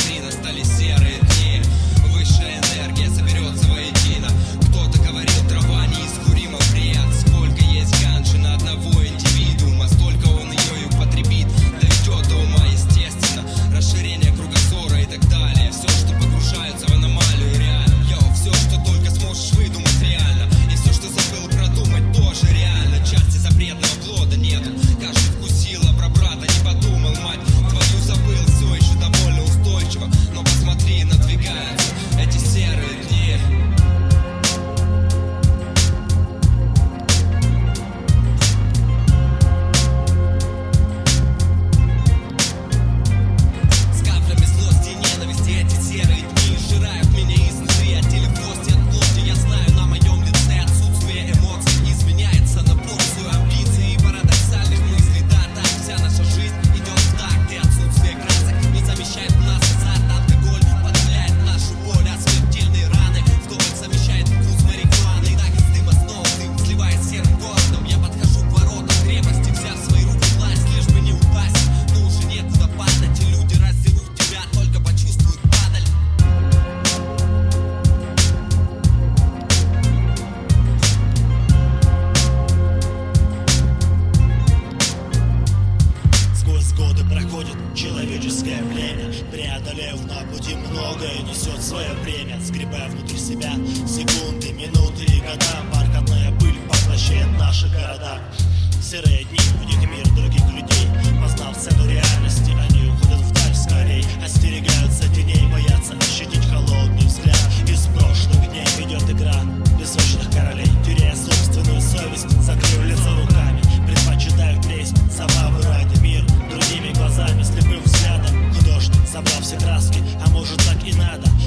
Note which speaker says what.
Speaker 1: посмотри, настали серые дни. Высшая энергия соберется воедино. Кто-то говорил, трава неискуримо вред. Сколько есть ганши на одного индивидуума, столько он ее и употребит. Доведет до ума, естественно, расширение кругозора и так далее. Все, что погружаются в аномалию реально. Йоу, все, что только сможешь выдумать реально. И все, что забыл продумать, тоже реально. Части запретного плода нету. Каждый вкусил, а про брата не подумал. Мать твою забыл, все еще довольно устойчиво. Но посмотри, надвигаются эти серые дни. С каплями злости и ненависти эти серые дни сжирают меня изнутри, отделив кости от плоти. Я знаю, на моем лице отсутствие эмоций изменяется на порцию амбиций и парадоксальных мыслей. Да, так вся наша жизнь идет в такт, и отсутствие красок не замещает нас азарт. Алкоголь подавляет нашу боль, а смертельные раны вдоволь замещает вкус марихуаны. Так из дыма снова дым, сливаясь с серым городом, я подхожу к воротам крепости, взяв в свои руки власть, лишь бы не упасть. Но уже некуда падать, и люди раздерут тебя, только почувствуют падаль.
Speaker 2: Сквозь годы проходит человеческое племя, преодолев на пути многое, несет свое бремя, сгребая внутрь себя секунды, минуты и года. Бархатная пыль поглощает наши города. Серые дни, в них мир других людей. Познав цену реальности, они уходят вдаль скорей. Остерегаются теней, боятся ощутить холодный взгляд. Из прошлых дней ведет игра песочных королей, теряя собственную совесть, закрыв лицо руками. Предпочитают лезть, забавы ради, мир другими глазами, слепым взглядом. Художник, собрав все краски, а может так и надо.